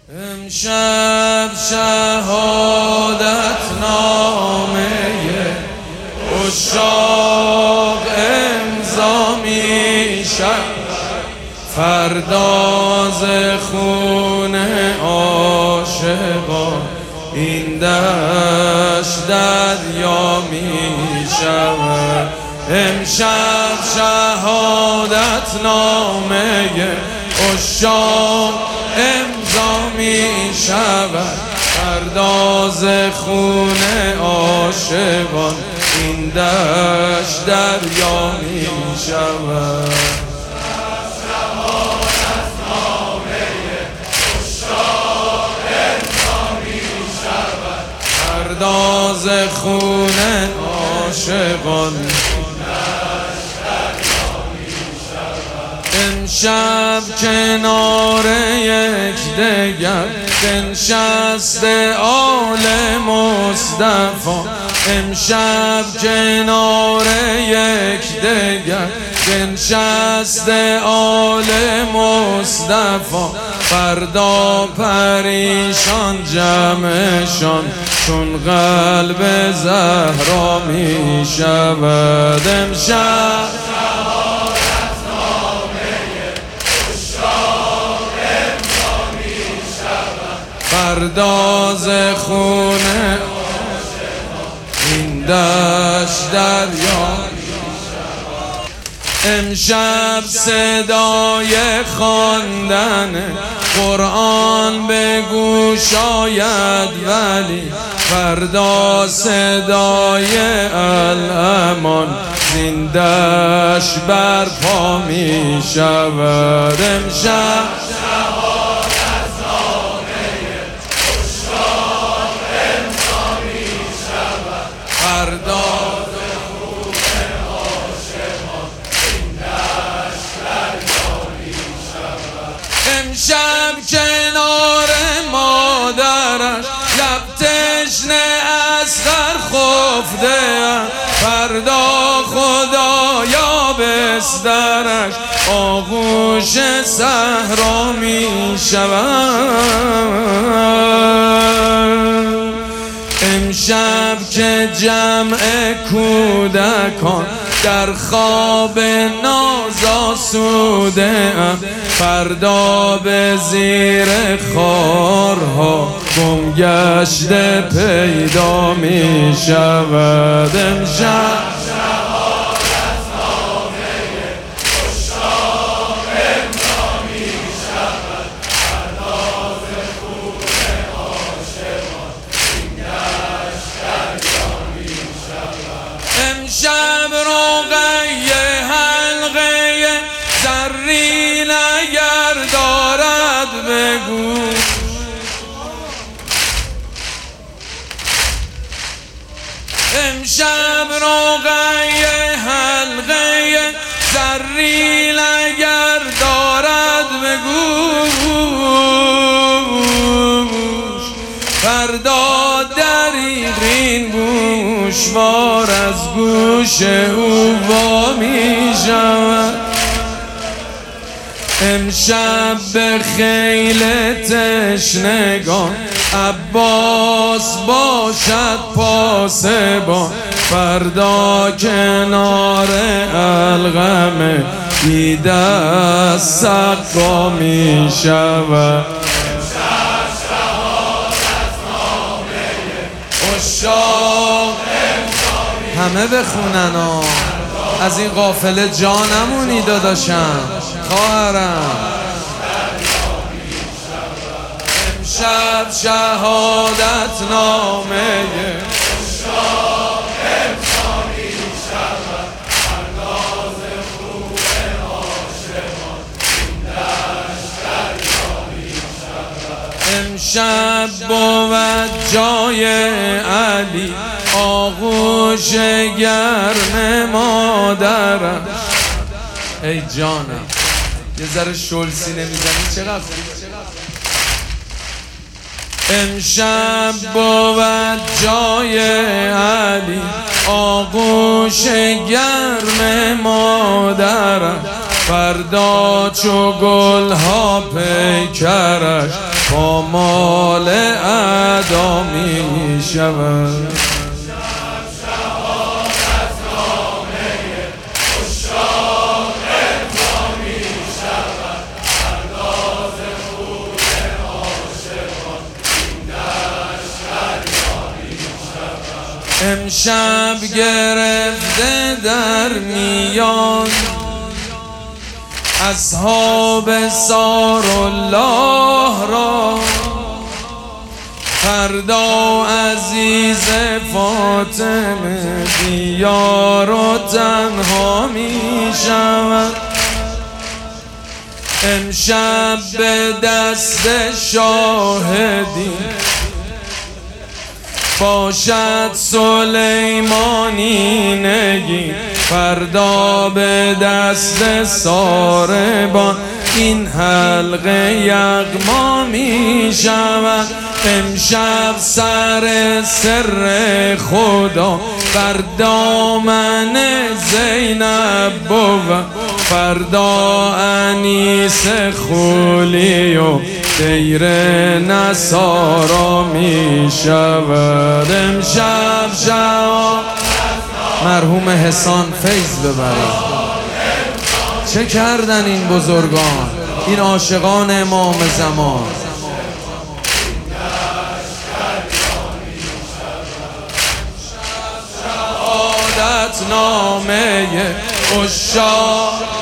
امشب شهادت نامه عشاق امضا میشود، فردا ز خون عاشقان این دشت دریا میشود. امشب شهادت نامه عشاق امضا میشود، فردا ز خون عاشقان این دشت دریا میشود. فردا ز خون عاشقان امشب کنار یکدیگر بنشسته آل مصطفی، امشب کنار یکدیگر بنشسته آل مصطفی، فردا پریشان جمعشان چون قلب زهرا می شود. امشب فردا ز خون این دشت دریا. امشب صدای خواندن قرآن به گوش آید، ولی فردا صدای الامان زین دشت برپا می شود. امشب فردا امشب کنار مادرش لب تشنه اصغر خفته، فردا خدایا بسترش آغوش صحرا می شود. امشب که جمع کودکان در خواب ناز آسوده ام، فردا به زیر خارها گم گشته پیدا می شود. امشب امشب رقیه حلقه زرین اگر دارد به گوش، امشب رقیه حلقه زرین اگر دارد به گوش، فردا دریغین گوشوار از گوش او وا می شود. امشب به خیل تشنگان عباس باشد پاسبان، فردا کنار القمه بی دست سقا می شود. همه بخونن از این قافله جا نمونی داداشم خواهرم. امشب شهادت نامه امشب بود جای علی آغوش گرم مادرم. ای جانم یه ذره شلسی نمیزنی چقدر؟ امشب بود جای علی آغوش گرم مادرم، فردا چو گلها پیکرش پامال ادا می شود. امشب گرفته در میان اصحاب سار الله را، فردا عزیز فاطمه دیار و تنها می شود. امشب به دست شاهدی باشد سلیمانی نگین، فردا به دست ساربان این حلقه یغما می شود. امشب سر سر خدا بر دامن زینب بود، فردا انیس خولی و دیر نصارا می شود. امشب شب مرحوم حسان فیض ببرید. چه کردن این بزرگان، این عاشقان امام زمان؟ شهادت نامه عشاق